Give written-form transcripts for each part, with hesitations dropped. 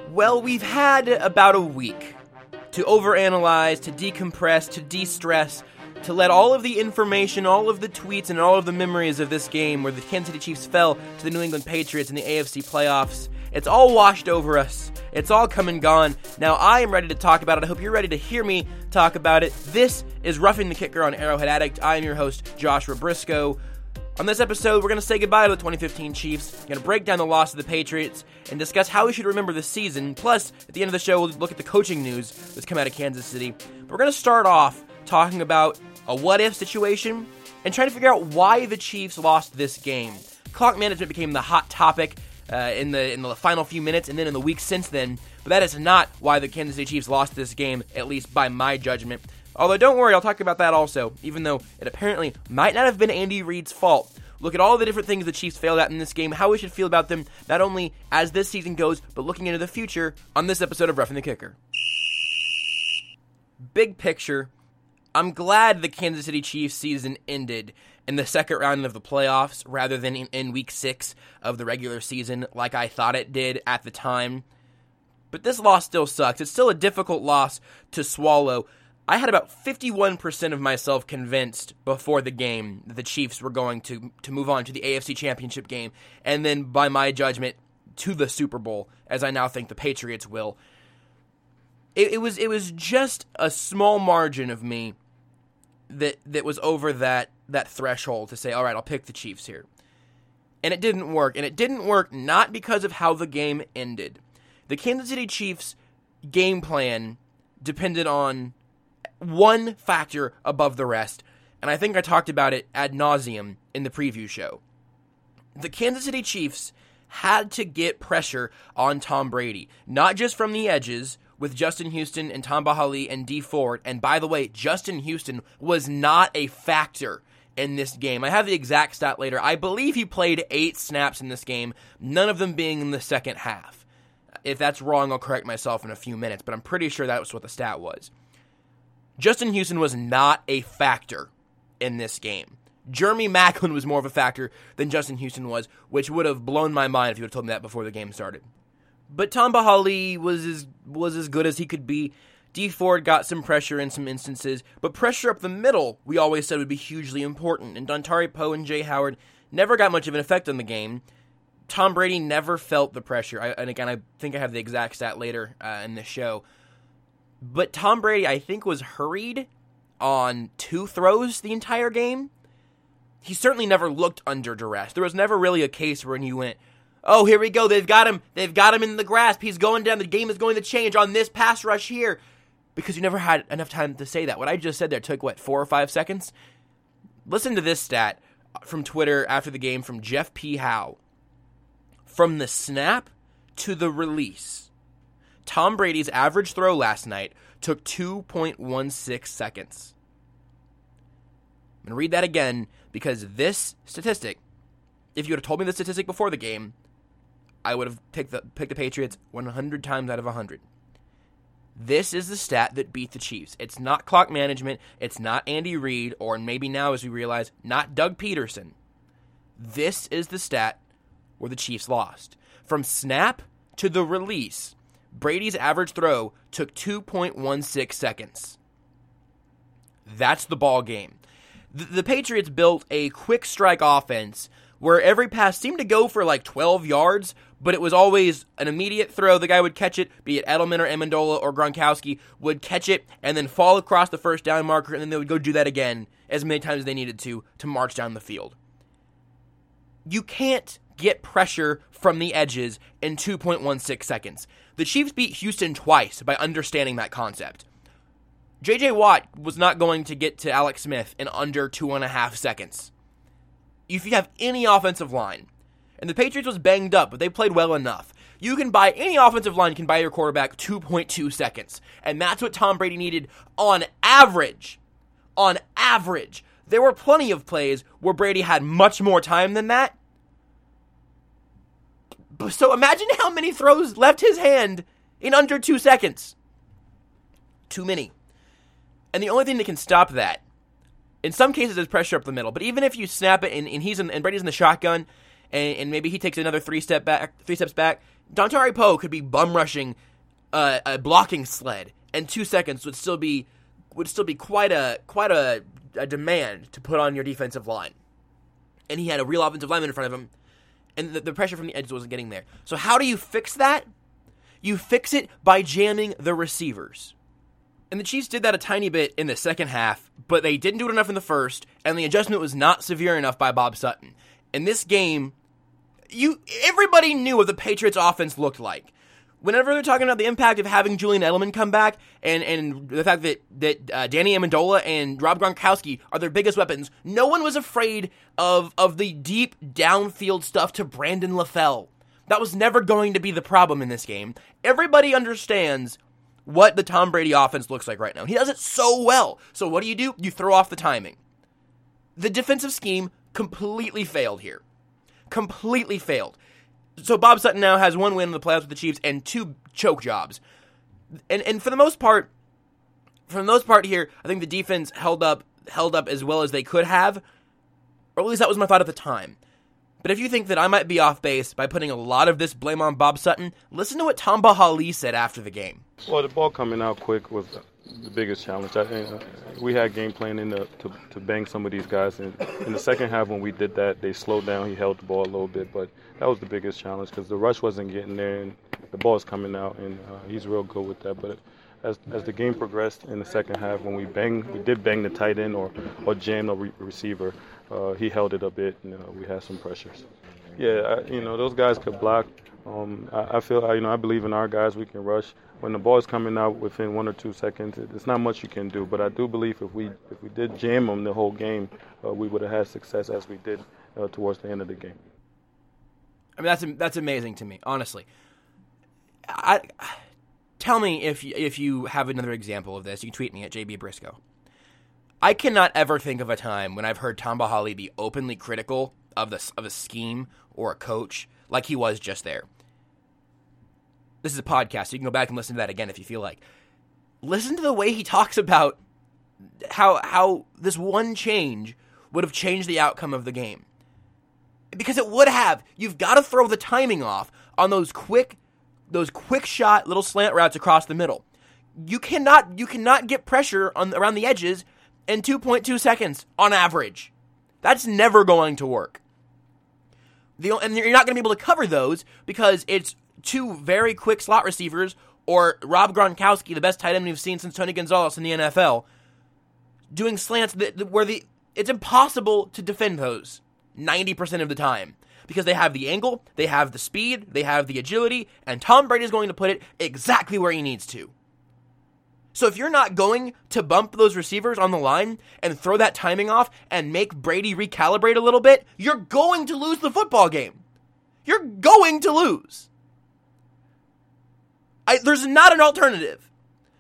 Well, we've had about a week to overanalyze, to decompress, to de-stress, to let all of the information, all of the tweets, and all of the memories of this game where the Kansas City Chiefs fell to the New England Patriots in the AFC playoffs, it's all washed over us. It's all come and gone. Now I am ready to talk about it. I hope you're ready to hear me talk about it. This is Roughing the Kicker on Arrowhead Addict. I am your host, Joshua Briscoe. On this episode, we're going to say goodbye to the 2015 Chiefs, we're going to break down the loss of the Patriots, and discuss how we should remember this season. Plus, at the end of the show, we'll look at the coaching news that's come out of Kansas City. But we're going to start off talking about a what-if situation, and trying to figure out why the Chiefs lost this game. Clock management became the hot topic in the final few minutes, and then in the weeks since then, but that is not why the Kansas City Chiefs lost this game, at least by my judgment. Although, don't worry, I'll talk about that also, even though it apparently might not have been Andy Reid's fault. Look at all the different things the Chiefs failed at in this game, how we should feel about them, not only as this season goes, but looking into the future on this episode of Roughing the Kicker. Big picture, I'm glad the Kansas City Chiefs season ended in the second round of the playoffs rather than in week 6 of the regular season like I thought it did at the time. But this loss still sucks. It's still a difficult loss to swallow. I had about 51% of myself convinced before the game that the Chiefs were going to move on to the AFC Championship game, and then by my judgment, to the Super Bowl, as I now think the Patriots will. It was just a small margin of me that was over that threshold to say, all right, I'll pick the Chiefs here. And it didn't work. And it didn't work not because of how the game ended. The Kansas City Chiefs game plan depended on one factor above the rest, and I think I talked about it ad nauseum in the preview show. The Kansas City Chiefs had to get pressure on Tom Brady, not just from the edges with Justin Houston and Tamba Hali and Dee Ford, and by the way, Justin Houston was not a factor in this game. I have the exact stat later. I believe he played 8 snaps in this game, none of them being in the second half. If that's wrong, I'll correct myself in a few minutes, but I'm pretty sure that was what the stat was. Justin Houston was not a factor in this game. Jeremy Maclin was more of a factor than Justin Houston was, which would have blown my mind if you would have told me that before the game started. But Tamba Hali was as good as he could be. Dee Ford got some pressure in some instances, but pressure up the middle, we always said, would be hugely important. And Dontari Poe and Jay Howard never got much of an effect on the game. Tom Brady never felt the pressure. And again, I think I have the exact stat later in the show. But Tom Brady, I think, was hurried on 2 throws the entire game. He certainly never looked under duress. There was never really a case where he went, oh, here we go, they've got him in the grasp, he's going down, the game is going to change on this pass rush here. Because you never had enough time to say that. What I just said there took, 4 or 5 seconds? Listen to this stat from Twitter after the game from Jeff P. Howe. From the snap to the release, Tom Brady's average throw last night took 2.16 seconds. I'm going to read that again because this statistic, if you would have told me the statistic before the game, I would have picked the Patriots 100 times out of 100. This is the stat that beat the Chiefs. It's not clock management. It's not Andy Reid, or maybe now, as we realize, not Doug Peterson. This is the stat where the Chiefs lost. From snap to the release, Brady's average throw took 2.16 seconds. That's the ball game. The Patriots built a quick strike offense where every pass seemed to go for 12 yards, but it was always an immediate throw. The guy would catch it, be it Edelman or Amendola or Gronkowski, would catch it and then fall across the first down marker, and then they would go do that again as many times as they needed to march down the field. You can't get pressure from the edges in 2.16 seconds. The Chiefs beat Houston twice by understanding that concept. J.J. Watt was not going to get to Alex Smith in under 2.5 seconds. If you have any offensive line, and the Patriots was banged up, but they played well enough, you can buy, any offensive line can buy your quarterback 2.2 seconds. And that's what Tom Brady needed on average. On average. There were plenty of plays where Brady had much more time than that. So imagine how many throws left his hand in under 2 seconds. Too many. And the only thing that can stop that, in some cases, is pressure up the middle. But even if you snap it and Brady's in the shotgun, and maybe he takes another 3 steps back, Dontari Poe could be bum rushing a blocking sled, and 2 seconds would still be quite a demand to put on your defensive line. And he had a real offensive lineman in front of him, and the pressure from the edges wasn't getting there. So how do you fix that? You fix it by jamming the receivers. And the Chiefs did that a tiny bit in the second half, but they didn't do it enough in the first, and the adjustment was not severe enough by Bob Sutton. In this game, everybody knew what the Patriots' offense looked like. Whenever they're talking about the impact of having Julian Edelman come back and the fact that Danny Amendola and Rob Gronkowski are their biggest weapons, no one was afraid of the deep downfield stuff to Brandon LaFell. That was never going to be the problem in this game. Everybody understands what the Tom Brady offense looks like right now. He does it so well. So what do? You throw off the timing. The defensive scheme completely failed here. Completely failed. So Bob Sutton now has 1 win in the playoffs with the Chiefs and 2 choke jobs. And for the most part here, I think the defense held up as well as they could have, or at least that was my thought at the time. But if you think that I might be off base by putting a lot of this blame on Bob Sutton, listen to what Tamba Hali said after the game. Well, the ball coming out quick was the biggest challenge. We had game planning to bang some of these guys. And in the second half when we did that, they slowed down. He held the ball a little bit. But that was the biggest challenge because the rush wasn't getting there and the ball's coming out. And he's real good with that. But as the game progressed in the second half, when we did bang the tight end or jam the receiver, he held it a bit and we had some pressures. Yeah, those guys could block. I feel, I believe in our guys. We can rush. When the ball is coming out within 1 or 2 seconds, there's not much you can do. But I do believe if we did jam them the whole game, we would have had success as we did towards the end of the game. I mean, that's amazing to me, honestly. Tell me if you have another example of this. You can tweet me at JB Briscoe. I cannot ever think of a time when I've heard Tamba Hali be openly critical of a scheme or a coach like he was just there. This is a podcast, so you can go back and listen to that again if you feel like. Listen to the way he talks about how this one change would have changed the outcome of the game. Because it would have. You've got to throw the timing off on those quick shot little slant routes across the middle. You cannot get pressure around the edges in 2.2 seconds on average. That's never going to work. And you're not going to be able to cover those because it's 2 very quick slot receivers or Rob Gronkowski, the best tight end we've seen since Tony Gonzalez in the NFL, doing slants where it's impossible to defend those 90% of the time because they have the angle, they have the speed, they have the agility, and Tom Brady is going to put it exactly where he needs to. So if you're not going to bump those receivers on the line and throw that timing off and make Brady recalibrate a little bit, you're going to lose the football game. You're going to lose. There's not an alternative.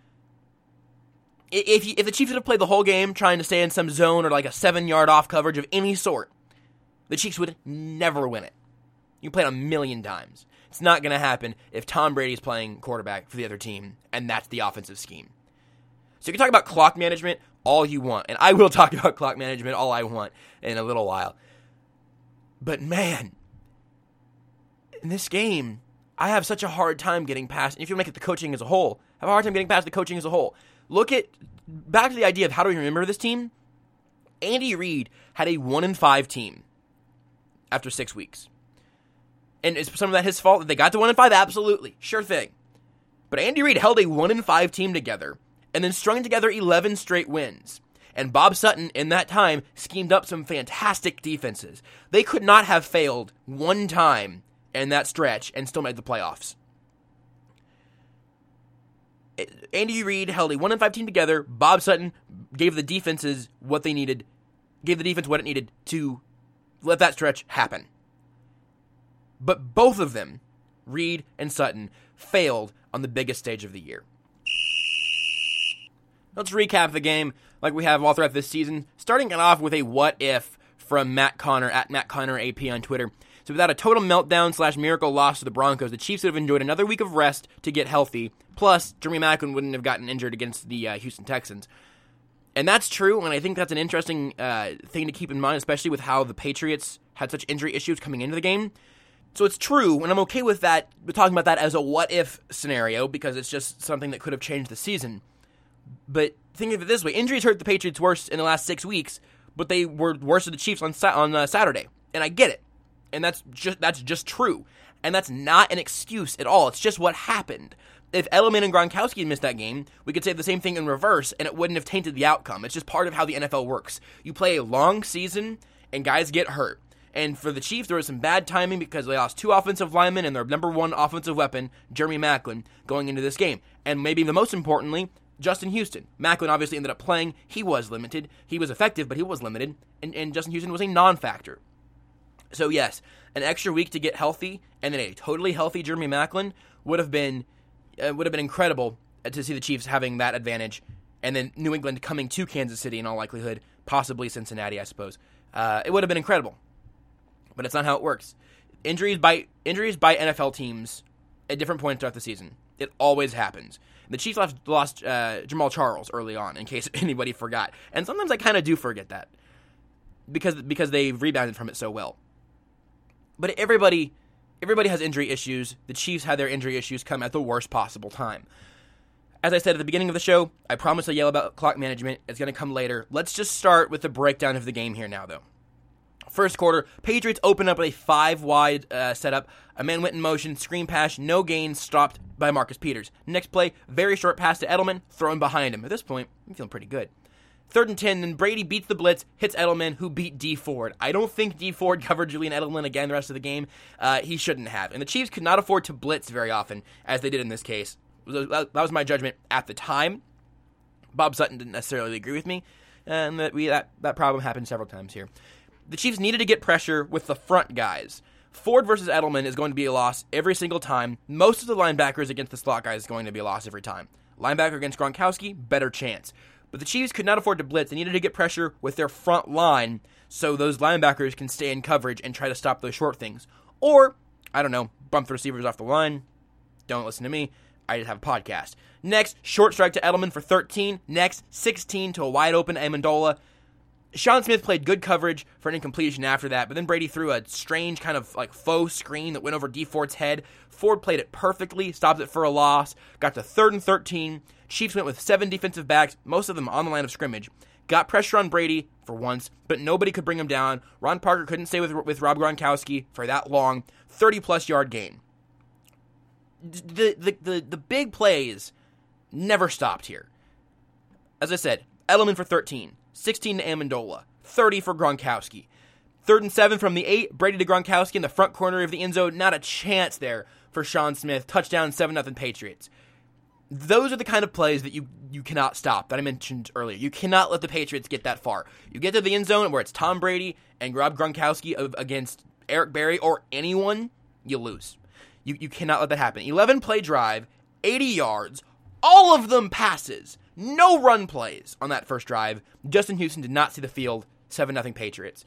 If the Chiefs would have played the whole game trying to stay in some zone or like a 7-yard off coverage of any sort, the Chiefs would never win it. You can play it 1,000,000 times. It's not going to happen if Tom Brady's playing quarterback for the other team, and that's the offensive scheme. So you can talk about clock management all you want, and I will talk about clock management all I want in a little while. But man, in this game, I have such a hard time getting past, and if you make it the coaching as a whole, I have a hard time getting past the coaching as a whole. Back to the idea of how do we remember this team? Andy Reid had a 1-5 team after 6 weeks. And is some of that his fault that they got to 1-5? Absolutely. Sure thing. But Andy Reid held a 1-5 team together and then strung together 11 straight wins. And Bob Sutton, in that time, schemed up some fantastic defenses. They could not have failed one time in that stretch and still made the playoffs. Andy Reid held a 1-5 team together. Bob Sutton gave the defenses what they needed, gave the defense what it needed to let that stretch happen. But both of them, Reid and Sutton, failed on the biggest stage of the year. Let's recap the game like we have all throughout this season, starting it off with a what if from Matt Connor at Matt Connor AP on Twitter. So without a total meltdown / miracle loss to the Broncos, the Chiefs would have enjoyed another week of rest to get healthy. Plus, Jeremy Maclin wouldn't have gotten injured against the Houston Texans. And that's true, and I think that's an interesting thing to keep in mind, especially with how the Patriots had such injury issues coming into the game. So it's true, and I'm okay with that. We're talking about that as a what-if scenario because it's just something that could have changed the season. But think of it this way. Injuries hurt the Patriots worse in the last 6 weeks, but they were worse than the Chiefs on Saturday. And I get it. And that's just true. And that's not an excuse at all. It's just what happened. If Edelman and Gronkowski had missed that game, we could say the same thing in reverse, and it wouldn't have tainted the outcome. It's just part of how the NFL works. You play a long season, and guys get hurt. And for the Chiefs, there was some bad timing because they lost 2 offensive linemen and their number 1 offensive weapon, Jeremy Maclin, going into this game. And maybe the most importantly, Justin Houston. Maclin obviously ended up playing. He was limited. He was effective, but he was limited. And Justin Houston was a non-factor. So yes, an extra week to get healthy, and then a totally healthy Jeremy Maclin would have been incredible to see the Chiefs having that advantage, and then New England coming to Kansas City in all likelihood, possibly Cincinnati, I suppose. It would have been incredible. But it's not how it works. Injuries by NFL teams at different points throughout the season. It always happens. The Chiefs lost Jamal Charles early on, in case anybody forgot. And sometimes I kind of do forget that because they rebounded from it so well. But everybody has injury issues. The Chiefs had their injury issues come at the worst possible time. As I said at the beginning of the show, I promised I'll yell about clock management. It's going to come later. Let's just start with the breakdown of the game here now, though. First quarter, Patriots open up with a 5-wide setup. A man went in motion, screen pass, no gain, stopped by Marcus Peters. Next play, very short pass to Edelman, thrown behind him. At this point, I'm feeling pretty good. 3rd and 10, then Brady beats the blitz, hits Edelman, who beat Dee Ford. I don't think Dee Ford covered Julian Edelman again the rest of the game. He shouldn't have. And the Chiefs could not afford to blitz very often, as they did in this case. That was my judgment at the time. Bob Sutton didn't necessarily agree with me, and that problem happened several times here. The Chiefs needed to get pressure with the front guys. Ford versus Edelman is going to be a loss every single time. Most of the linebackers against the slot guys is going to be a loss every time. Linebacker against Gronkowski, better chance. But the Chiefs could not afford to blitz. They needed to get pressure with their front line so those linebackers can stay in coverage and try to stop those short things. Or, I don't know, bump the receivers off the line. Don't listen to me. I just have a podcast. Next, short strike to Edelman for 13. Next, 16 to a wide open Amendola. Sean Smith played good coverage for an incompletion after that, but then Brady threw a strange kind of like faux screen that went over Dee Ford's head. Ford played it perfectly, stopped it for a loss, got to 3rd and 13. Chiefs went with 7 defensive backs, most of them on the line of scrimmage. Got pressure on Brady for once, but nobody could bring him down. Ron Parker couldn't stay with Rob Gronkowski for that long. 30-plus yard gain. The big plays never stopped here. As I said, Edelman for 13. 16 to Amendola, 30 for Gronkowski. 3rd and 7 from the 8, Brady to Gronkowski in the front corner of the end zone. Not a chance there for Sean Smith. Touchdown, 7-0 Patriots. Those are the kind of plays that you cannot stop, that I mentioned earlier. You cannot let the Patriots get that far. You get to the end zone where it's Tom Brady and Rob Gronkowski against Eric Berry or anyone, you lose. You cannot let that happen. 11-play drive, 80 yards, all of them passes. No run plays on that first drive. Justin Houston did not see the field. 7-0 Patriots.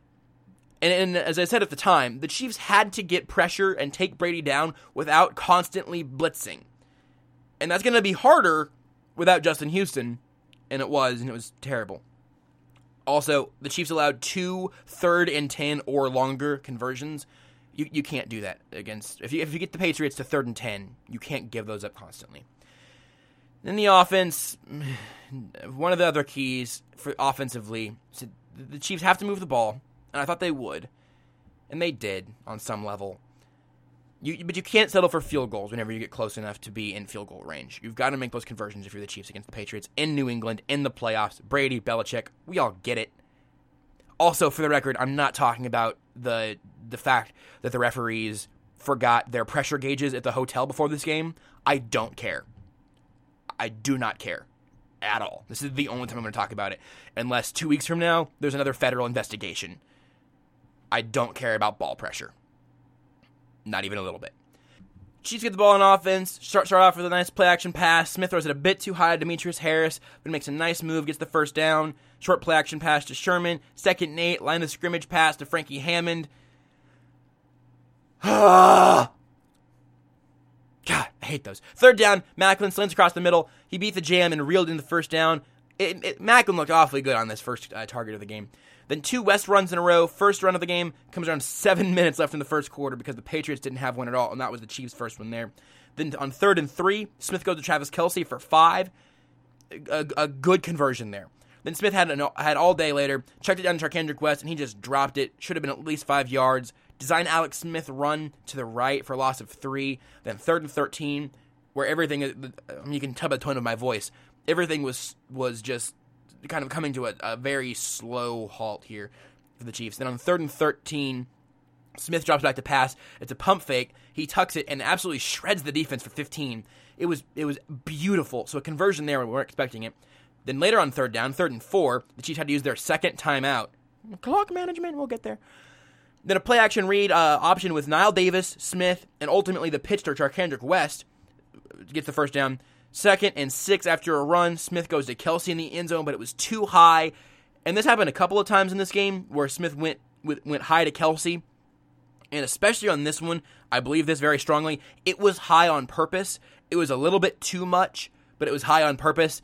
And as I said at the time, the Chiefs had to get pressure and take Brady down without constantly blitzing. And that's going to be harder without Justin Houston. And it was terrible. Also, the Chiefs allowed 2 3rd and 10 or longer conversions. You can't do that against... If you get the Patriots to 3rd and 10, you can't give those up constantly. In the offense, one of the other keys for offensively, so the Chiefs have to move the ball, and I thought they would, and they did on some level. But you can't settle for field goals whenever you get close enough to be in field goal range. You've got to make those conversions if you're the Chiefs against the Patriots in New England, in the playoffs. Brady, Belichick, we all get it. Also, for the record, I'm not talking about the fact that the referees forgot their pressure gauges at the hotel before this game. I don't care. I do not care at all. This is the only time I'm going to talk about it. Unless 2 weeks from now, there's another federal investigation. I don't care about ball pressure. Not even a little bit. Chiefs get the ball on offense. Start off with a nice play-action pass. Smith throws it a bit too high to Demetrius Harris, but makes a nice move, gets the first down. Short play-action pass to Sherman. 2nd and 8, line of scrimmage pass to Frankie Hammond. God, I hate those. 3rd down, Maclin slants across the middle. He beat the jam and reeled in the first down. Macklin looked awfully good on this first target of the game. Then 2 West runs in a row. First run of the game comes around 7 minutes left in the first quarter because the Patriots didn't have one at all, and that was the Chiefs' first one there. Then on 3rd and 3, Smith goes to Travis Kelce for 5. A good conversion there. Then Smith had all day later, checked it down to Charcandrick West, and he just dropped it. Should have been at least 5 yards. Designed Alex Smith run to the right for a loss of 3. Then 3rd and 13, where everything, you can tell by the tone of my voice, everything was just kind of coming to a very slow halt here for the Chiefs. Then on 3rd and 13, Smith drops back to pass. It's a pump fake. He tucks it and absolutely shreds the defense for 15. It was beautiful. So a conversion there, we weren't expecting it. Then later on 3rd down, 3rd and 4, the Chiefs had to use their second timeout. Clock management, we'll get there. Then a play-action read option with Nile Davis, Smith, and ultimately the pitch to Charcandrick West gets the first down. 2nd and 6 after a run, Smith goes to Kelce in the end zone, but it was too high. And this happened a couple of times in this game where Smith went high to Kelce. And especially on this one, I believe this very strongly, it was high on purpose. It was a little bit too much, but it was high on purpose.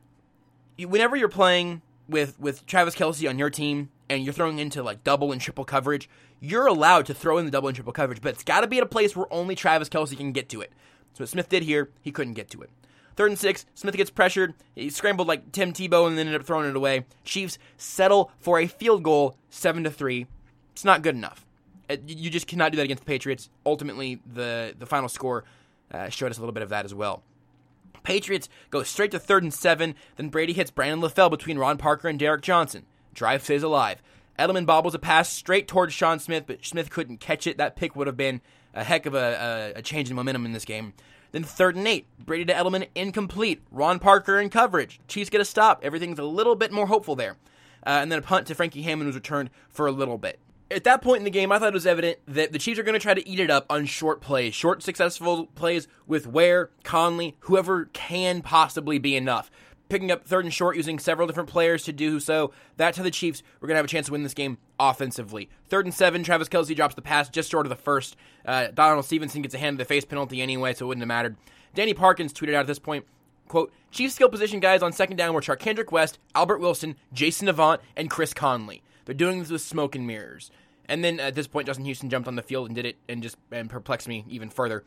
Whenever you're playing with Travis Kelce on your team and you're throwing into like double and triple coverage, you're allowed to throw in the double and triple coverage, but it's got to be at a place where only Travis Kelce can get to it. So what Smith did here, he couldn't get to it. 3rd and 6, Smith gets pressured. He scrambled like Tim Tebow and then ended up throwing it away. Chiefs settle for a field goal, 7-3. It's not good enough. You just cannot do that against the Patriots. Ultimately, the final score showed us a little bit of that as well. Patriots go straight to 3rd and 7. Then Brady hits Brandon LaFell between Ron Parker and Derek Johnson. Drive stays alive. Edelman bobbles a pass straight towards Sean Smith, but Smith couldn't catch it. That pick would have been a heck of a change in momentum in this game. Then 3rd and 8. Brady to Edelman, incomplete. Ron Parker in coverage. Chiefs get a stop. Everything's a little bit more hopeful there. And then a punt to Frankie Hammond was returned for a little bit. At that point in the game, I thought it was evident that the Chiefs are going to try to eat it up on short plays, short successful plays with Ware, Conley, whoever can possibly be enough. Picking up 3rd and short using several different players to do so. That's how the Chiefs were going to have a chance to win this game offensively. 3rd and 7, Travis Kelce drops the pass just short of the first. Donald Stevenson gets a hand to the face penalty anyway, so it wouldn't have mattered. Danny Parkins tweeted out at this point, quote, Chiefs skill position guys on 2nd down were Charcandrick West, Albert Wilson, Jason Avant, and Chris Conley. They're doing this with smoke and mirrors. And then at this point, Justin Houston jumped on the field and did it and perplexed me even further.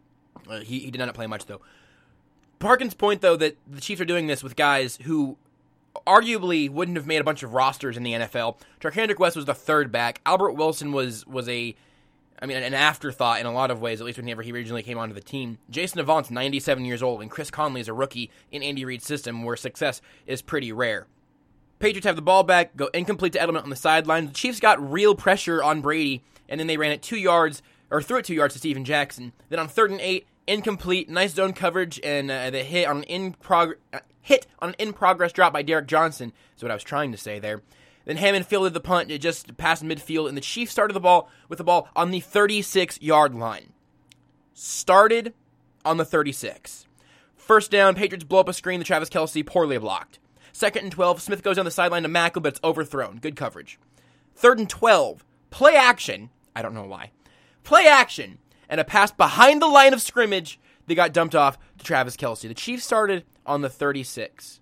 He did not play much, though. Parkins' point, though, that the Chiefs are doing this with guys who arguably wouldn't have made a bunch of rosters in the NFL. Charcandrick West was the 3rd back. Albert Wilson was an afterthought in a lot of ways, at least whenever he originally came onto the team. Jason Avant's 97 years old, and Chris Conley is a rookie in Andy Reid's system where success is pretty rare. Patriots have the ball back, go incomplete to Edelman on the sideline. The Chiefs got real pressure on Brady, and then they ran it 2 yards, or threw it 2 yards to Steven Jackson. Then on 3rd and 8, incomplete, nice zone coverage, and the hit on an in-progress drop by Derek Johnson is what I was trying to say there. Then Hammond fielded the punt, it just passed midfield, and the Chiefs started with the ball on the 36-yard line. Started on the 36. 1st down, Patriots blow up a screen to Travis Kelce, poorly blocked. 2nd and 12, Smith goes down the sideline to Macklin, but it's overthrown. Good coverage. 3rd and 12, play action. I don't know why. Play action, and a pass behind the line of scrimmage. They got dumped off to Travis Kelce. The Chiefs started on the 36,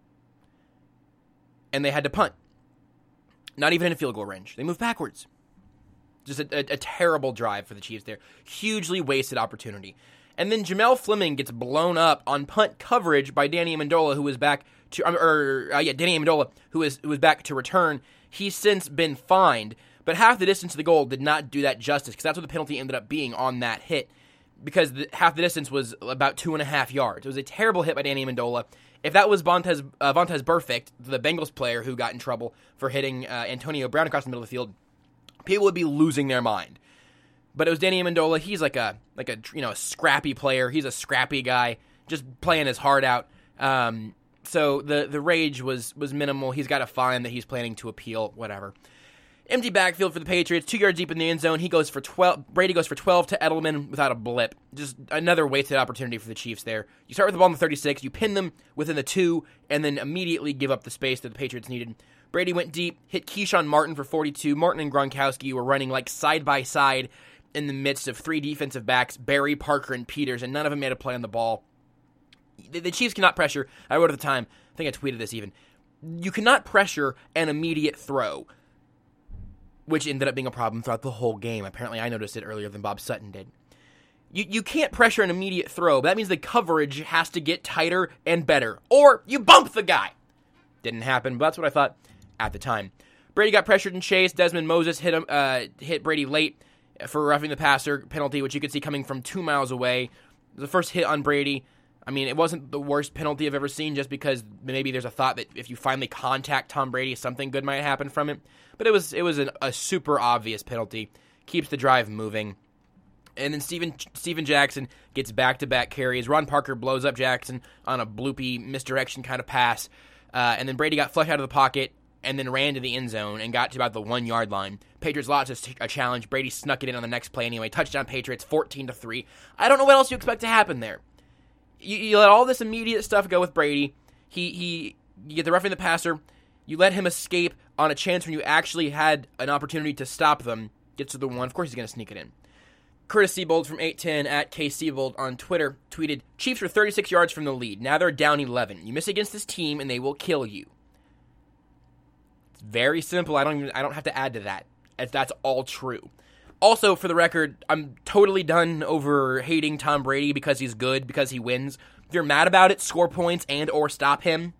and they had to punt. Not even in a field goal range. They moved backwards. Just a terrible drive for the Chiefs there. Hugely wasted opportunity. And then Jamel Fleming gets blown up on punt coverage by Danny Amendola, who was back to Danny Amendola, who was back to return. He's since been fined, but half the distance to the goal did not do that justice, because that's what the penalty ended up being on that hit, because half the distance was about 2.5 yards. It was a terrible hit by Danny Amendola. If that was Vontaze Burfict, the Bengals player who got in trouble for hitting Antonio Brown across the middle of the field, people would be losing their mind. But it was Danny Amendola. He's like a scrappy player. He's a scrappy guy, just playing his heart out. So the rage was minimal. He's got a fine that he's planning to appeal, whatever. Empty backfield for the Patriots, 2 yards deep in the end zone. Brady goes for 12 to Edelman without a blip. Just another wasted opportunity for the Chiefs there. You start with the ball on the 36, you pin them within the 2, and then immediately give up the space that the Patriots needed. Brady went deep, hit Keyshawn Martin for 42. Martin and Gronkowski were running like side by side in the midst of 3 defensive backs, Barry, Parker, and Peters, and none of them made a play on the ball. The Chiefs cannot pressure. I wrote at the time, I think I tweeted this even. You cannot pressure an immediate throw, which ended up being a problem throughout the whole game. Apparently, I noticed it earlier than Bob Sutton did. You can't pressure an immediate throw, but that means the coverage has to get tighter and better, or you bump the guy. Didn't happen, but that's what I thought at the time. Brady got pressured and chased. Desmond Moses hit Brady late for roughing the passer penalty, which you could see coming from 2 miles away. The first hit on Brady. I mean, it wasn't the worst penalty I've ever seen, just because maybe there's a thought that if you finally contact Tom Brady, something good might happen from it. But it was a super obvious penalty. Keeps the drive moving. And then Steven Jackson gets back-to-back carries. Ron Parker blows up Jackson on a bloopy misdirection kind of pass. And then Brady got flushed out of the pocket and then ran to the end zone and got to about the 1 yard line. Patriots lost a challenge. Brady snuck it in on the next play anyway. Touchdown Patriots, 14-3. I don't know what else you expect to happen there. You let all this immediate stuff go with Brady. You get the roughing the passer. You let him escape on a chance when you actually had an opportunity to stop them. Gets to the 1. Of course he's going to sneak it in. Curtis Siebold from 810 at KSiebold on Twitter tweeted, Chiefs were 36 yards from the lead. Now they're down 11. You miss against this team and they will kill you. It's very simple. I don't have to add to that. That's all true. Also, for the record, I'm totally done over hating Tom Brady because he's good, because he wins. If you're mad about it, score points and or stop him.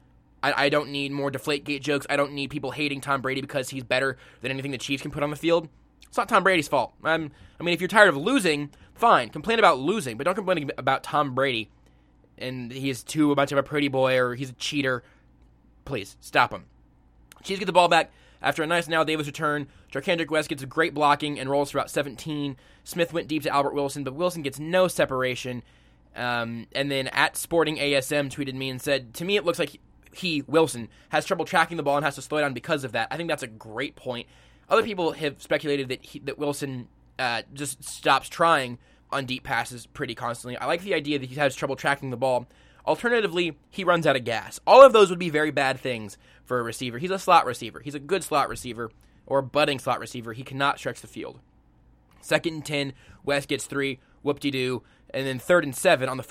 I don't need more Deflategate jokes. I don't need people hating Tom Brady because he's better than anything the Chiefs can put on the field. It's not Tom Brady's fault. I mean, if you're tired of losing, fine. Complain about losing, but don't complain about Tom Brady. And he's too much of a pretty boy or he's a cheater. Please, stop him. Chiefs get the ball back after a nice Now Davis return. Jarkandrick West gets a great blocking and rolls for about 17. Smith went deep to Albert Wilson, but Wilson gets no separation. And then at Sporting ASM tweeted me and said, to me it looks like Wilson, has trouble tracking the ball and has to slow down because of that. I think that's a great point. Other people have speculated that Wilson just stops trying on deep passes pretty constantly. I like the idea that he has trouble tracking the ball. Alternatively, he runs out of gas. All of those would be very bad things for a receiver. He's a slot receiver. He's a good slot receiver or a budding slot receiver. He cannot stretch the field. 2nd and 10, West gets 3, whoop-de-doo. And then 3rd and 7 on the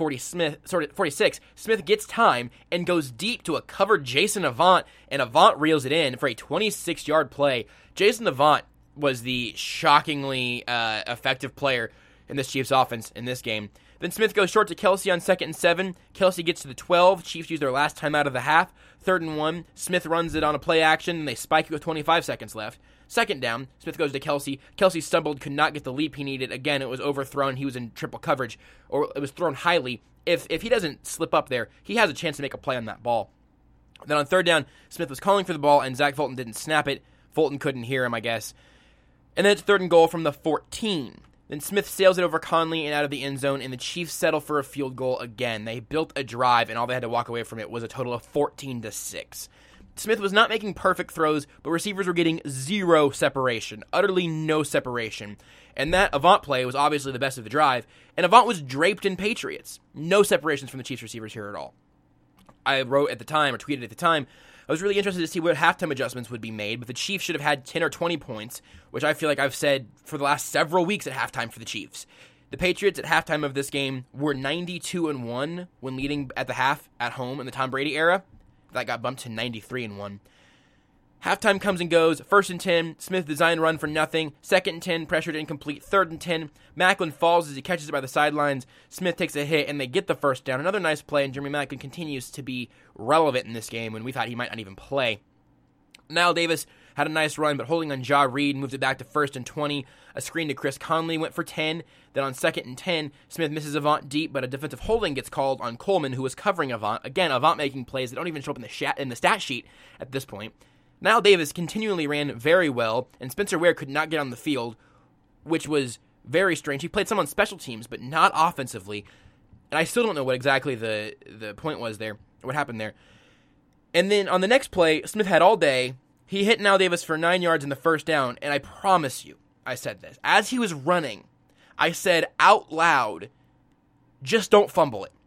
46, Smith gets time and goes deep to a covered Jason Avant, and Avant reels it in for a 26-yard play. Jason Avant was the shockingly effective player in this Chiefs offense in this game. Then Smith goes short to Kelce on 2nd and 7. Kelce gets to the 12. Chiefs use their last time out of the half. 3rd and 1. Smith runs it on a play action, and they spike it with 25 seconds left. 2nd down, Smith goes to Kelce. Kelce stumbled, could not get the leap he needed. Again, it was overthrown. He was in triple coverage, or it was thrown highly. If he doesn't slip up there, he has a chance to make a play on that ball. Then on 3rd down, Smith was calling for the ball, and Zach Fulton didn't snap it. Fulton couldn't hear him, I guess. And then it's 3rd and goal from the 14. Then Smith sails it over Conley and out of the end zone, and the Chiefs settle for a field goal again. They built a drive, and all they had to walk away from it was a total of 14-6. Smith was not making perfect throws, but receivers were getting zero separation, utterly no separation. And that Avant play was obviously the best of the drive, and Avant was draped in Patriots. No separations from the Chiefs receivers here at all. I wrote at the time, or tweeted at the time, I was really interested to see what halftime adjustments would be made, but the Chiefs should have had 10 or 20 points, which I feel like I've said for the last several weeks at halftime for the Chiefs. The Patriots at halftime of this game were 92-1 when leading at the half at home in the Tom Brady era. That got bumped to 93-1. Halftime comes and goes. 1st and 10, Smith design run for nothing. 2nd and 10, pressured incomplete. 3rd and 10, Macklin falls as he catches it by the sidelines. Smith takes a hit, and they get the 1st down. Another nice play, and Jeremy Macklin continues to be relevant in this game when we thought he might not even play. Now Davis had a nice run, but holding on Ja Reed moved it back to 1st and 20. A screen to Chris Conley went for 10. Then on 2nd and 10, Smith misses Avant deep, but a defensive holding gets called on Coleman, who was covering Avant. Again, Avant making plays that don't even show up in the stat sheet at this point. Now Davis continually ran very well, and Spencer Ware could not get on the field, which was very strange. He played some on special teams, but not offensively. And I still don't know what exactly the point was there, or what happened there. And then on the next play, Smith had all day. He hit Now Davis for 9 yards in the 1st down, and I promise you, I said this. As he was running, I said out loud, just don't fumble it.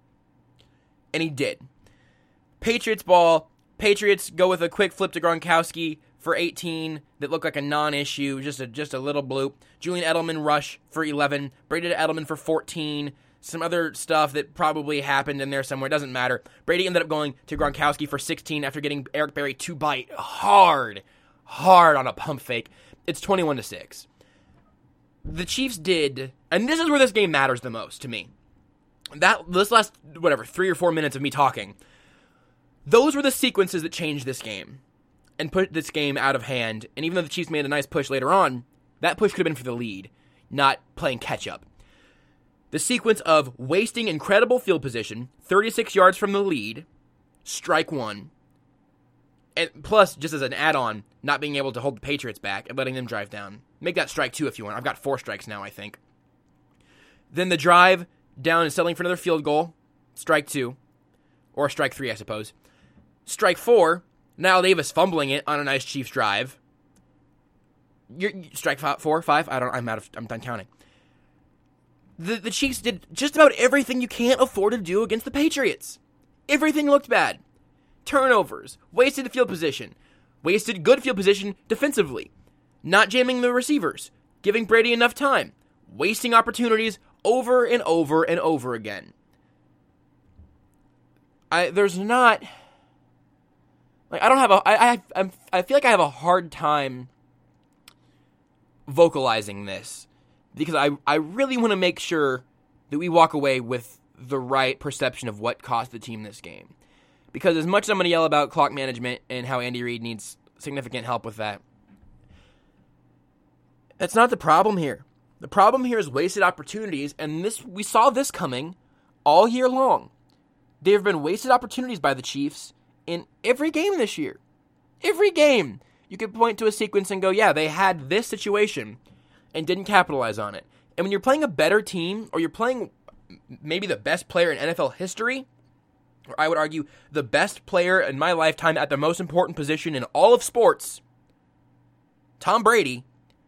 And he did. Patriots ball. Patriots go with a quick flip to Gronkowski for 18 that looked like a non-issue, just a little bloop. Julian Edelman rush for 11. Brady to Edelman for 14. some other stuff that probably happened in there somewhere. It doesn't matter. Brady ended up going to Gronkowski for 16 after getting Eric Berry to bite hard on a pump fake. It's 21-6. The Chiefs did, and this is where this game matters the most to me. This last, 3 or 4 minutes of me talking, those were the sequences that changed this game and put this game out of hand. And even though the Chiefs made a nice push later on, that push could have been for the lead, not playing catch-up. The sequence of wasting incredible field position, 36 yards from the lead, strike one, and plus, just as an add-on, not being able to hold the Patriots back and letting them drive down. Make that strike two if you want. I've got 4 strikes now, I think. Then the drive down and settling for another field goal, strike 2, or strike 3, I suppose. Strike 4, Niall Davis fumbling it on a nice Chiefs drive. Strike 4, 5. I'm done counting. The Chiefs did just about everything you can't afford to do against the Patriots. Everything looked bad. Turnovers, wasted field position, wasted good field position defensively, not jamming the receivers, giving Brady enough time, wasting opportunities over and over and over again. I feel like I have a hard time vocalizing this because I really want to make sure that we walk away with the right perception of what cost the team this game. Because as much as I'm going to yell about clock management and how Andy Reid needs significant help with that, that's not the problem here. The problem here is wasted opportunities, and we saw this coming all year long. There have been wasted opportunities by the Chiefs in every game this year. Every game. You could point to a sequence and go, yeah, they had this situation and didn't capitalize on it. And when you're playing a better team, or you're playing maybe the best player in NFL history, or I would argue the best player in my lifetime at the most important position in all of sports, Tom Brady,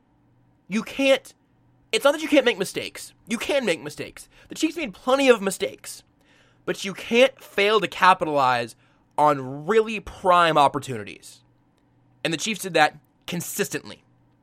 it's not that you can't make mistakes. You can make mistakes. The Chiefs made plenty of mistakes, but you can't fail to capitalize on really prime opportunities. And the Chiefs did that consistently.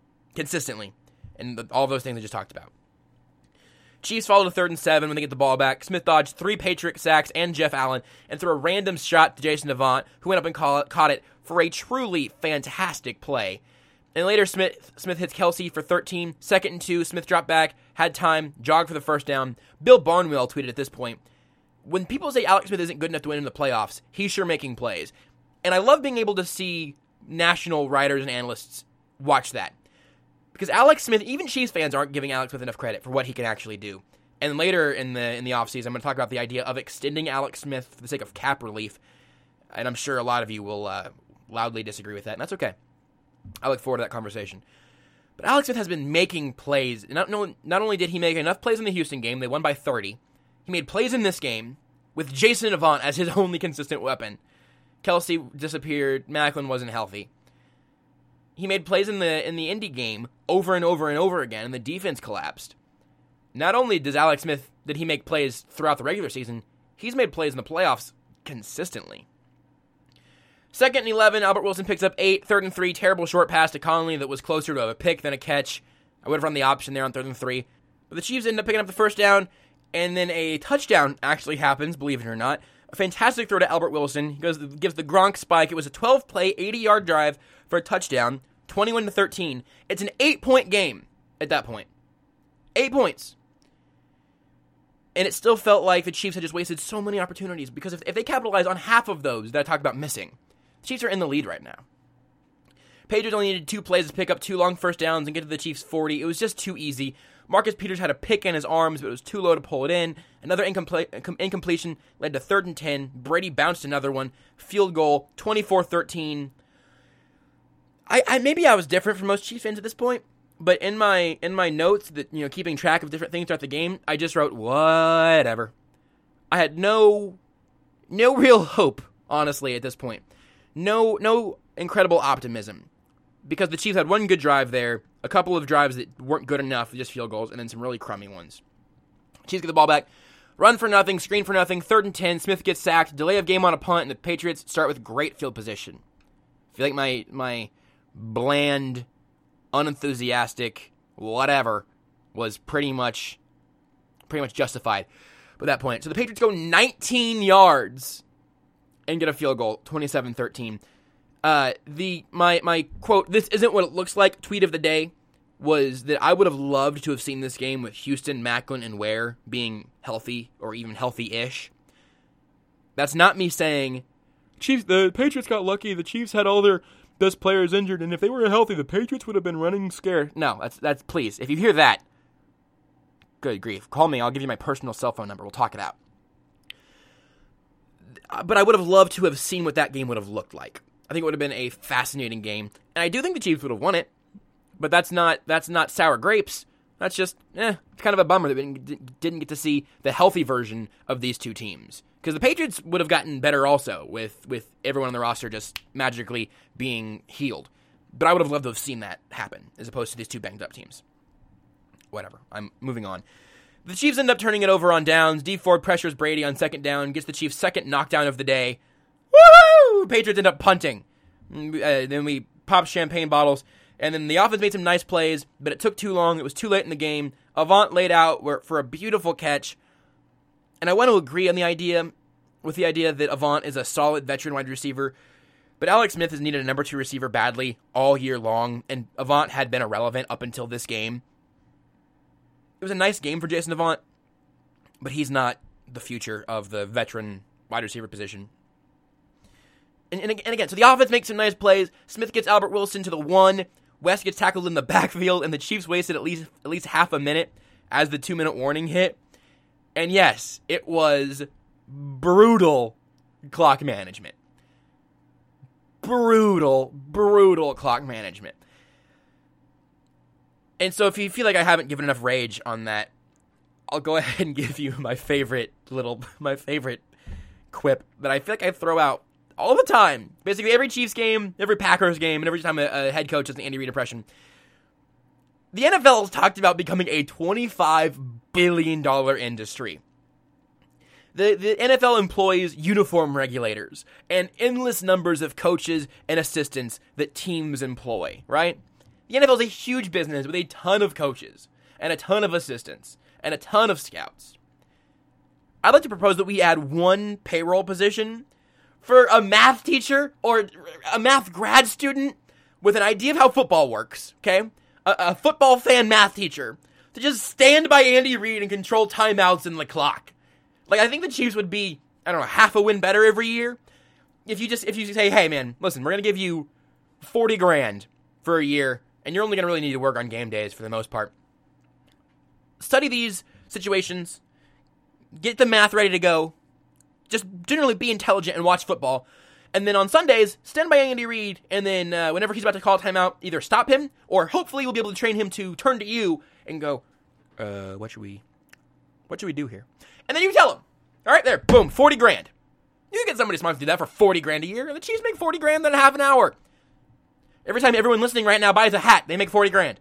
And all those things I just talked about. Chiefs followed a 3rd and 7 when they get the ball back. Smith dodged 3 Patriot sacks and Jeff Allen and threw a random shot to Jason Avant, who went up and caught it for a truly fantastic play. And later, Smith hits Kelsey for 13. 2nd and 2, Smith dropped back, had time, jogged for the first down. Bill Barnwell tweeted at this point, when people say Alex Smith isn't good enough to win in the playoffs, he's sure making plays. And I love being able to see national writers and analysts watch that. Because Alex Smith, even Chiefs fans aren't giving Alex Smith enough credit for what he can actually do. And later in the offseason, I'm going to talk about the idea of extending Alex Smith for the sake of cap relief. And I'm sure a lot of you will loudly disagree with that, and that's okay. I look forward to that conversation. But Alex Smith has been making plays. Not only did he make enough plays in the Houston game, they won by 30. He made plays in this game with Jason Avant as his only consistent weapon. Kelsey disappeared. Macklin wasn't healthy. He made plays in the Indy game over and over and over again, and the defense collapsed. Not only did Alex Smith make plays throughout the regular season, he's made plays in the playoffs consistently. 2nd and 11, Albert Wilson picks up 8. 3rd and 3, terrible short pass to Conley that was closer to a pick than a catch. I would have run the option there on 3rd and 3. But the Chiefs end up picking up the first down, and then a touchdown actually happens, believe it or not. A fantastic throw to Albert Wilson. He gives the Gronk spike. It was a 12-play, 80-yard drive for a touchdown, 21-13. It's an 8-point game at that point. 8 points. And it still felt like the Chiefs had just wasted so many opportunities, because if they capitalize on half of those that I talked about missing, the Chiefs are in the lead right now. Patriots only needed 2 plays to pick up 2 long first downs and get to the Chiefs' 40. It was just too easy. Marcus Peters had a pick in his arms, but it was too low to pull it in. Another incompletion led to 3rd and 10. Brady bounced another one. Field goal, 24-13. Maybe I was different from most Chiefs fans at this point, but in my notes that keeping track of different things throughout the game, I just wrote whatever. I had no real hope, honestly, at this point. No incredible optimism, because the Chiefs had one good drive there, a couple of drives that weren't good enough, just field goals, and then some really crummy ones. Chiefs get the ball back, run for nothing, screen for nothing, 3rd and 10, Smith gets sacked, delay of game on a punt, and the Patriots start with great field position. I feel like my bland, unenthusiastic, whatever, was pretty much justified. with that point. So the Patriots go 19 yards and get a field goal, 27-13. My quote, "This isn't what it looks like," tweet of the day was that I would have loved to have seen this game with Houston, Maclin, and Ware being healthy or even healthy-ish. That's not me saying, the Patriots got lucky, the Chiefs had all their best players injured, and if they were healthy, the Patriots would have been running scared. No, that's please, if you hear that, good grief, call me, I'll give you my personal cell phone number, we'll talk it out. But I would have loved to have seen what that game would have looked like. I think it would have been a fascinating game, and I do think the Chiefs would have won it, but that's not sour grapes. That's just, it's kind of a bummer that we didn't get to see the healthy version of these two teams. Because the Patriots would have gotten better also with everyone on the roster just magically being healed. But I would have loved to have seen that happen, as opposed to these two banged-up teams. Whatever, I'm moving on. The Chiefs end up turning it over on downs. Dee Ford pressures Brady on second down, gets the Chiefs' second knockdown of the day. Woo! Patriots end up punting. Then we pop champagne bottles. And then the offense made some nice plays, but it took too long. It was too late in the game. Avant laid out for a beautiful catch. And I want to agree on the idea that Avant is a solid veteran wide receiver. But Alex Smith has needed a number 2 receiver badly all year long, and Avant had been irrelevant up until this game. It was a nice game for Jason Avant, but he's not the future of the veteran wide receiver position. And again, so the offense makes some nice plays. Smith gets Albert Wilson to the 1. West gets tackled in the backfield, and the Chiefs wasted at least half a minute as the 2-minute warning hit. And yes, it was brutal clock management. Brutal clock management. And so if you feel like I haven't given enough rage on that, I'll go ahead and give you my favorite quip that I feel like I throw out all the time. Basically every Chiefs game, every Packers game, and every time a head coach does an Andy Reid impression. The NFL has talked about becoming a $25 billion industry. The NFL employs uniform regulators and endless numbers of coaches and assistants that teams employ, right? The NFL is a huge business with a ton of coaches and a ton of assistants and a ton of scouts. I'd like to propose that we add one payroll position for a math teacher or a math grad student with an idea of how football works, okay? A football fan math teacher to just stand by Andy Reid and control timeouts and the clock. Like, I think the Chiefs would be, I don't know, half a win better every year if you say, hey man, listen, we're going to give you $40,000 for a year, and you're only going to really need to work on game days for the most part. Study these situations, get the math ready to go, just generally be intelligent and watch football. And then on Sundays, stand by Andy Reid, and then whenever he's about to call a timeout, either stop him, or hopefully we'll be able to train him to turn to you and go, what should we do here? And then you tell him, all right, there, boom, $40,000. You can get somebody smart to do that for $40,000 a year, and the Chiefs make $40,000 in a half an hour. Every time everyone listening right now buys a hat, they make $40,000.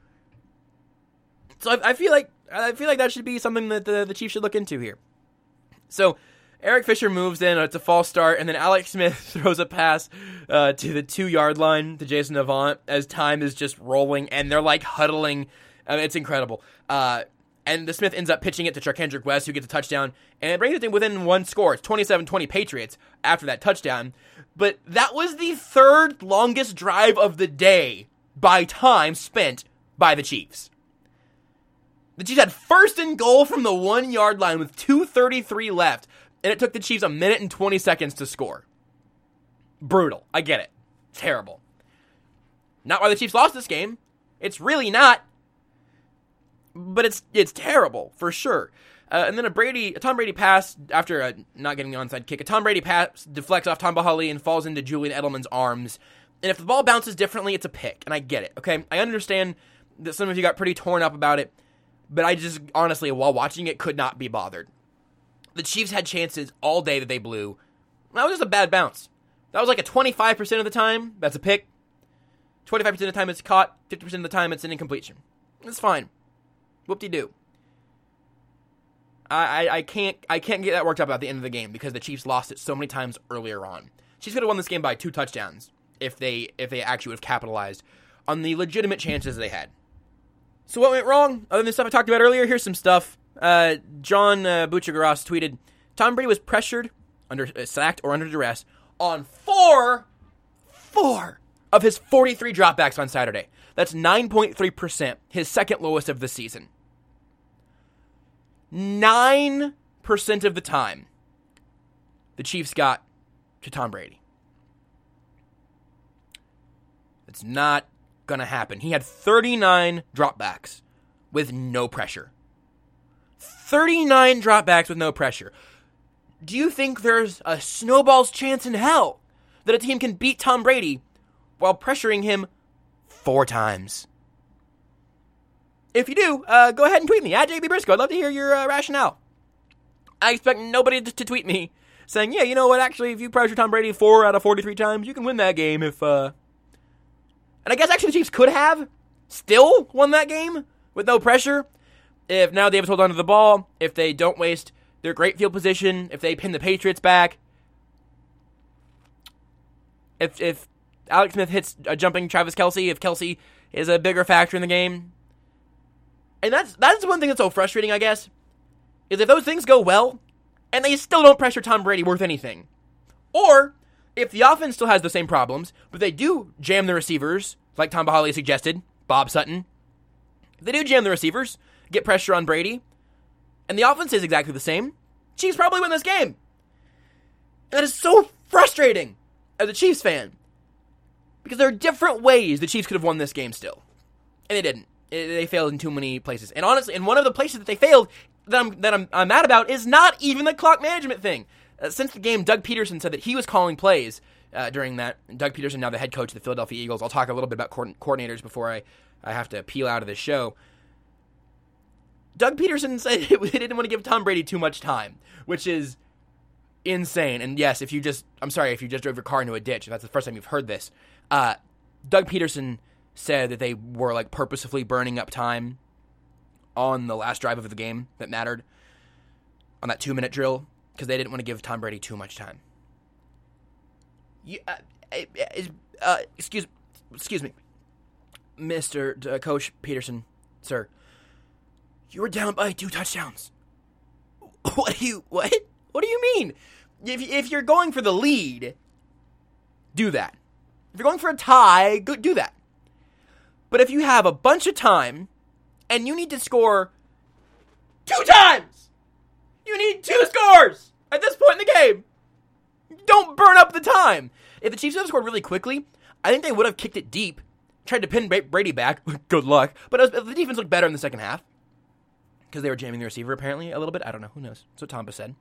So I feel like that should be something that the Chiefs should look into here. So Eric Fisher moves in. It's a false start, and then Alex Smith throws a pass to the 2-yard line to Jason Avant as time is just rolling, and they're like huddling. I mean, it's incredible. And the Smith ends up pitching it to Charkandrick West, who gets a touchdown, and it brings it within one score. It's 27-20 Patriots after that touchdown. But that was the third longest drive of the day by time spent by the Chiefs. The Chiefs had first and goal from the 1-yard line with 2:33 left, and it took the Chiefs 1 minute and 20 seconds to score. Brutal. I get it. Terrible. Not why the Chiefs lost this game. It's really not. But it's terrible, for sure. And then a Tom Brady pass, after not getting the onside kick, a Tom Brady pass deflects off Tom Bahali and falls into Julian Edelman's arms. And if the ball bounces differently, it's a pick. And I get it, okay? I understand that some of you got pretty torn up about it. But I just, honestly, while watching it, could not be bothered. The Chiefs had chances all day that they blew. That was just a bad bounce. That was like a 25% of the time, that's a pick. 25% of the time it's caught. 50% of the time it's an incompletion. It's fine. Whoop-de-doo. I can't get that worked up at the end of the game because the Chiefs lost it so many times earlier on. Chiefs could have won this game by 2 touchdowns if they actually would have capitalized on the legitimate chances they had. So what went wrong? Other than the stuff I talked about earlier, here's some stuff John Buchagaras tweeted, Tom Brady was pressured, sacked, or under duress on four of his 43 dropbacks on Saturday. That's 9.3%, his second lowest of the season. 9% of the time, the Chiefs got to Tom Brady. It's not going to happen. He had 39 dropbacks with no pressure. 39 dropbacks with no pressure. Do you think there's a snowball's chance in hell that a team can beat Tom Brady while pressuring him 4 times? If you do, go ahead and tweet me, @JB Briscoe. I'd love to hear your rationale. I expect nobody to tweet me saying, yeah, you know what, actually, if you pressure Tom Brady 4 out of 43 times, you can win that game if, And I guess actually the Chiefs could have still won that game with no pressure if now Davis holds on to the ball, if they don't waste their great field position, if they pin the Patriots back, if Alex Smith hits a jumping Travis Kelce, if Kelce is a bigger factor in the game. And that's one thing that's so frustrating, I guess, is if those things go well, and they still don't pressure Tom Brady worth anything. Or, if the offense still has the same problems, but they do jam the receivers, like Tom Bahali suggested, Bob Sutton. If they do jam the receivers, get pressure on Brady, and the offense is exactly the same, Chiefs probably win this game. And that is so frustrating as a Chiefs fan. Because there are different ways the Chiefs could have won this game still. And they didn't. They failed in too many places. And honestly, and one of the places that they failed that I'm mad about is not even the clock management thing. Since the game, Doug Peterson said that he was calling plays during that. Doug Peterson, now the head coach of the Philadelphia Eagles. I'll talk a little bit about coordinators before I have to peel out of this show. Doug Peterson said he didn't want to give Tom Brady too much time, which is insane. And yes, if you just drove your car into a ditch, if that's the first time you've heard this, Doug Peterson said that they were like purposefully burning up time on the last drive of the game that mattered on that 2-minute drill because they didn't want to give Tom Brady too much time. Excuse me, Mr. Coach Peterson, sir. You were down by 2 touchdowns. What do you mean? If you're going for the lead, do that. If you're going for a tie, do that. But if you have a bunch of time and you need to score 2 times, you need 2 scores at this point in the game. Don't burn up the time. If the Chiefs would have scored really quickly, I think they would have kicked it deep, tried to pin Brady back. Good luck. But the defense looked better in the second half because they were jamming the receiver apparently a little bit. I don't know. Who knows? That's what Tompa said.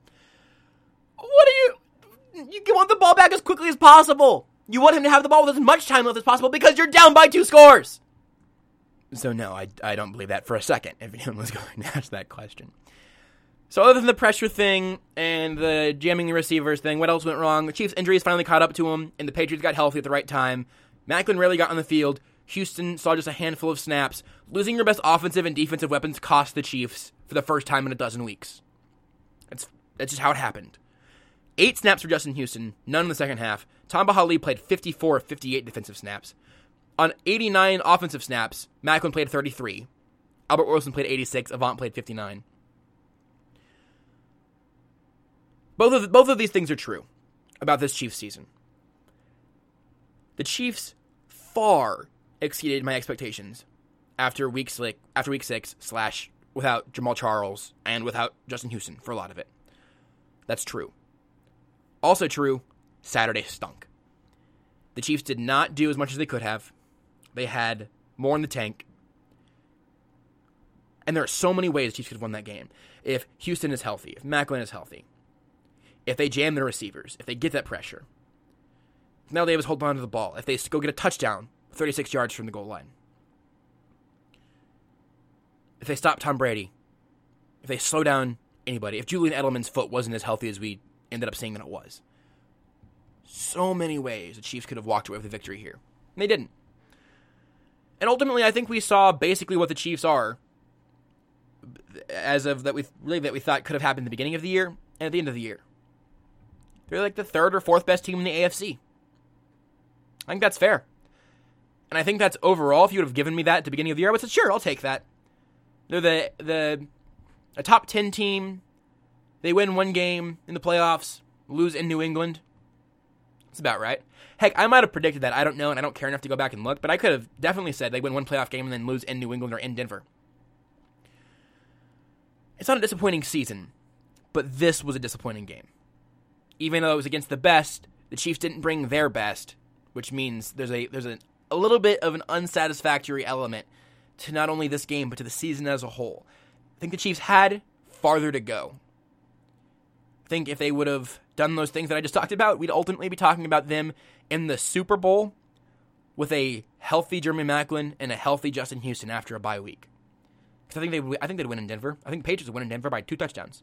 You want the ball back as quickly as possible. You want him to have the ball with as much time left as possible because you're down by 2 scores. So no, I don't believe that for a second, if anyone was going to ask that question. So other than the pressure thing and the jamming the receivers thing, what else went wrong? The Chiefs' injuries finally caught up to him, and the Patriots got healthy at the right time. Maclin rarely got on the field. Houston saw just a handful of snaps. Losing your best offensive and defensive weapons cost the Chiefs for the first time in a dozen weeks. That's just how it happened. 8 snaps for Justin Houston, none in the second half. Tom Bahali played 54 of 58 defensive snaps. On 89 offensive snaps, Maclin played 33. Albert Wilson played 86. Avant played 59. Both of these things are true about this Chiefs season. The Chiefs far exceeded my expectations after week 6 / without Jamal Charles and without Justin Houston for a lot of it. That's true. Also true, Saturday stunk. The Chiefs did not do as much as they could have. They had more in the tank. And there are so many ways the Chiefs could have won that game. If Houston is healthy, if Maclin is healthy, if they jam their receivers, if they get that pressure, if Mel Davis holds on to the ball, if they go get a touchdown 36 yards from the goal line, if they stop Tom Brady, if they slow down anybody, if Julian Edelman's foot wasn't as healthy as we ended up seeing that it was. So many ways the Chiefs could have walked away with a victory here. And they didn't. And ultimately, I think we saw basically what the Chiefs are as of that we thought could have happened at the beginning of the year and at the end of the year. They're like the 3rd or 4th best team in the AFC. I think that's fair. And I think that's overall, if you would have given me that at the beginning of the year, I would have said, sure, I'll take that. They're the a top 10 team. They win one game in the playoffs, lose in New England. That's about right. Heck, I might have predicted that. I don't know, and I don't care enough to go back and look, but I could have definitely said they win one playoff game and then lose in New England or in Denver. It's not a disappointing season, but this was a disappointing game. Even though it was against the best, the Chiefs didn't bring their best, which means there's a little bit of an unsatisfactory element to not only this game, but to the season as a whole. I think the Chiefs had farther to go. I think if they would have done those things that I just talked about, we'd ultimately be talking about them in the Super Bowl with a healthy Jeremy Maclin and a healthy Justin Houston after a bye week. Because I think they'd win in Denver. I think the Patriots would win in Denver by 2 touchdowns.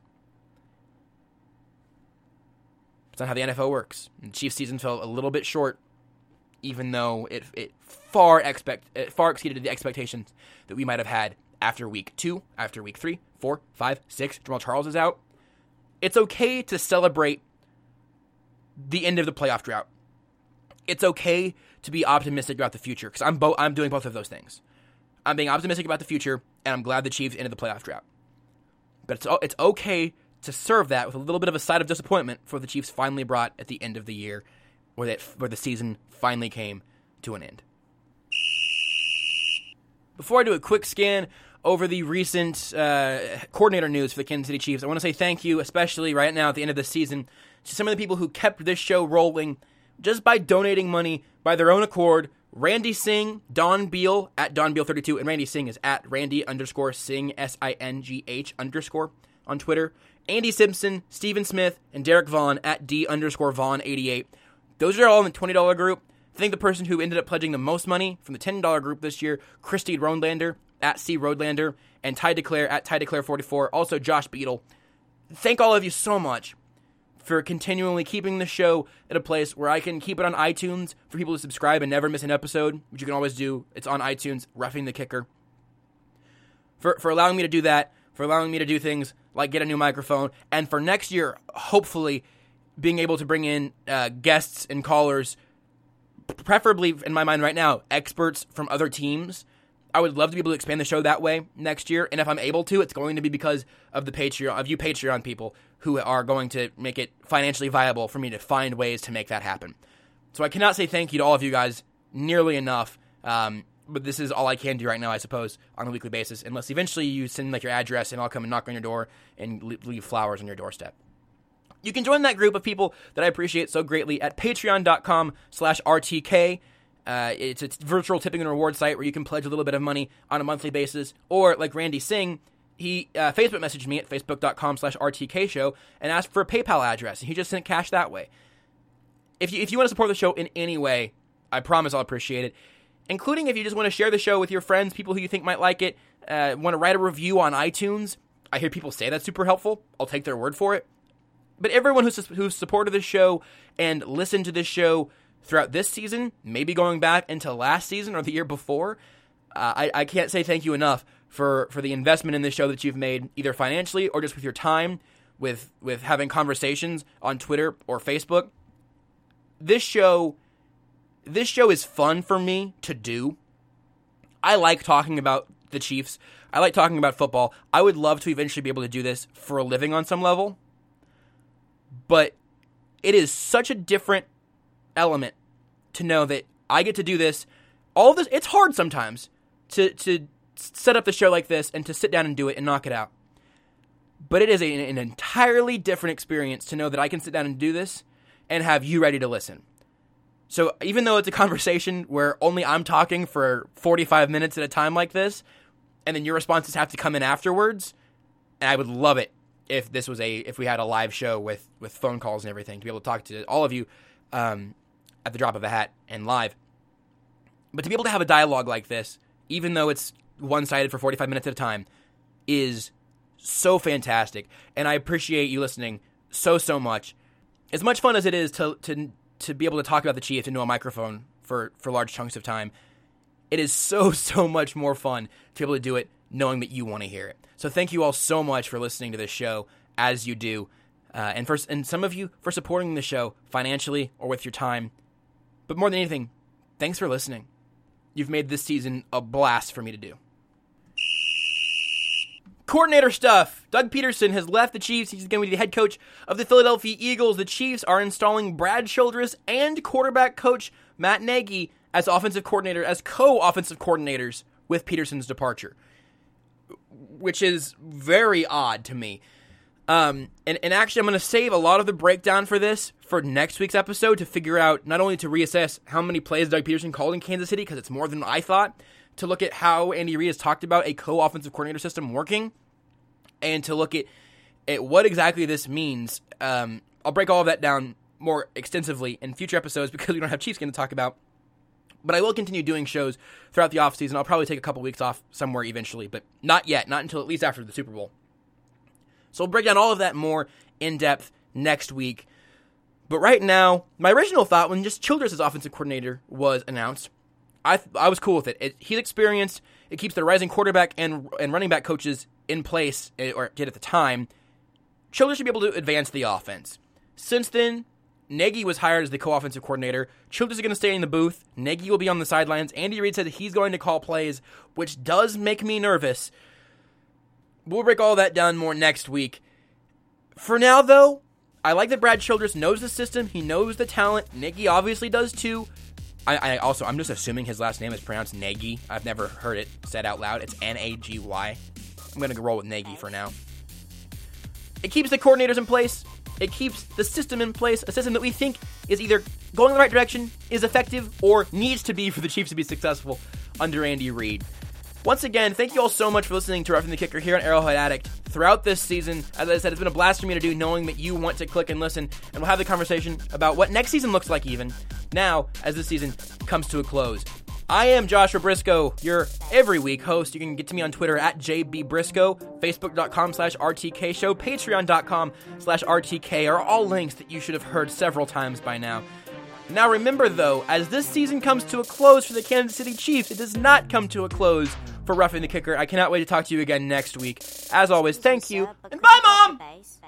That's not how the NFL works. And the Chiefs' season fell a little bit short, even though it far exceeded the expectations that we might have had after week 2, after week 3, 4, 5, 6. Jamal Charles is out. It's okay to celebrate the end of the playoff drought. It's okay to be optimistic about the future, because I'm doing both of those things. I'm being optimistic about the future, and I'm glad the Chiefs ended the playoff drought. But it's okay to serve that with a little bit of a side of disappointment for the Chiefs finally brought at the end of the year, where the season finally came to an end. Before I do a quick scan over the recent coordinator news for the Kansas City Chiefs, I want to say thank you, especially right now at the end of the season, to some of the people who kept this show rolling just by donating money by their own accord. Randy Singh, Don Beal, at Don Beal32, and Randy Singh is at Randy_Singh, SINGH_ on Twitter. Andy Simpson, Steven Smith, and Derek Vaughn at D_Vaughn88. Those are all in the $20 group. I think the person who ended up pledging the most money from the $10 group this year, Christy Roadlander, at C Roadlander, and Ty Declare, at Ty Declare44, also Josh Beadle. Thank all of you so much for continually keeping the show at a place where I can keep it on iTunes for people to subscribe and never miss an episode, which you can always do. It's on iTunes, Roughing the Kicker. For allowing me to do that, for allowing me to do things like get a new microphone, and for next year, hopefully, being able to bring in guests and callers, preferably, in my mind right now, experts from other teams. I would love to be able to expand the show that way next year, and if I'm able to, it's going to be because of the Patreon people who are going to make it financially viable for me to find ways to make that happen. So I cannot say thank you to all of you guys nearly enough, but this is all I can do right now, I suppose, on a weekly basis, unless eventually you send your address and I'll come and knock on your door and leave flowers on your doorstep. You can join that group of people that I appreciate so greatly at patreon.com/RTK. It's a virtual tipping and reward site where you can pledge a little bit of money on a monthly basis. Or, like Randy Singh, he Facebook messaged me at facebook.com/RTK show and asked for a PayPal address. And he just sent cash that way. If you want to support the show in any way, I promise I'll appreciate it. Including if you just want to share the show with your friends, people who you think might like it, want to write a review on iTunes. I hear people say that's super helpful. I'll take their word for it. But everyone who's supported this show and listened to this show throughout this season, maybe going back into last season or the year before, I can't say thank you enough for the investment in this show that you've made, either financially or just with your time, with having conversations on Twitter or Facebook. This show is fun for me to do. I like talking about the Chiefs. I like talking about football. I would love to eventually be able to do this for a living on some level. But it is such a different element to know that I get to do this. All of this, it's hard sometimes to set up the show like this and to sit down and do it and knock it out. But it is an entirely different experience to know that I can sit down and do this and have you ready to listen. So even though it's a conversation where only I'm talking for 45 minutes at a time like this, and then your responses have to come in afterwards, and I would love it if we had a live show with phone calls and everything, to be able to talk to all of you at the drop of a hat and live. But to be able to have a dialogue like this, even though it's one-sided for 45 minutes at a time, is so fantastic. And I appreciate you listening so much. As much fun as it is to be able to talk about the Chiefs into a microphone for large chunks of time, it is so much more fun to be able to do it knowing that you want to hear it. So thank you all so much for listening to this show as you do. And some of you for supporting the show financially or with your time. But more than anything, thanks for listening. You've made this season a blast for me to do. Coordinator stuff. Doug Peterson has left the Chiefs. He's going to be the head coach of the Philadelphia Eagles. The Chiefs are installing Brad Childress and quarterback coach Matt Nagy as co-offensive coordinators with Peterson's departure, which is very odd to me. And actually, I'm going to save a lot of the breakdown for this for next week's episode to figure out, not only to reassess how many plays Doug Peterson called in Kansas City, because it's more than I thought, to look at how Andy Reid has talked about a co-offensive coordinator system working, and to look at what exactly this means. I'll break all of that down more extensively in future episodes because we don't have Chiefs game to talk about. But I will continue doing shows throughout the offseason. I'll probably take a couple weeks off somewhere eventually, but not yet. Not until at least after the Super Bowl. So we'll break down all of that more in depth next week. But right now, my original thought when just Childress as offensive coordinator was announced, I was cool with it. He's experienced. It keeps the rising quarterback and running back coaches in place, or did at the time. Childress should be able to advance the offense. Since then, Nagy was hired as the co-offensive coordinator. Childress is going to stay in the booth. Nagy will be on the sidelines. Andy Reid said that he's going to call plays, which does make me nervous. We'll break all that down more next week. For now, though, I like that Brad Childress knows the system. He knows the talent. Nagy obviously does too. I'm just assuming his last name is pronounced Nagy. I've never heard it said out loud. It's Nagy. I'm going to roll with Nagy for now. It keeps the coordinators in place. It keeps the system in place, a system that we think is either going in the right direction, is effective, or needs to be for the Chiefs to be successful under Andy Reid. Once again, thank you all so much for listening to Roughing the Kicker here on Arrowhead Addict. Throughout this season, as I said, it's been a blast for me to do, knowing that you want to click and listen, and we'll have the conversation about what next season looks like even, now, as this season comes to a close. I am Joshua Briscoe, your every week host. You can get to me on Twitter at JBBriscoe, Facebook.com/RTK Show, Patreon.com/RTK are all links that you should have heard several times by now. Now remember though, as this season comes to a close for the Kansas City Chiefs, it does not come to a close for Roughing the Kicker. I cannot wait to talk to you again next week. As always, thank you, and bye, Mom!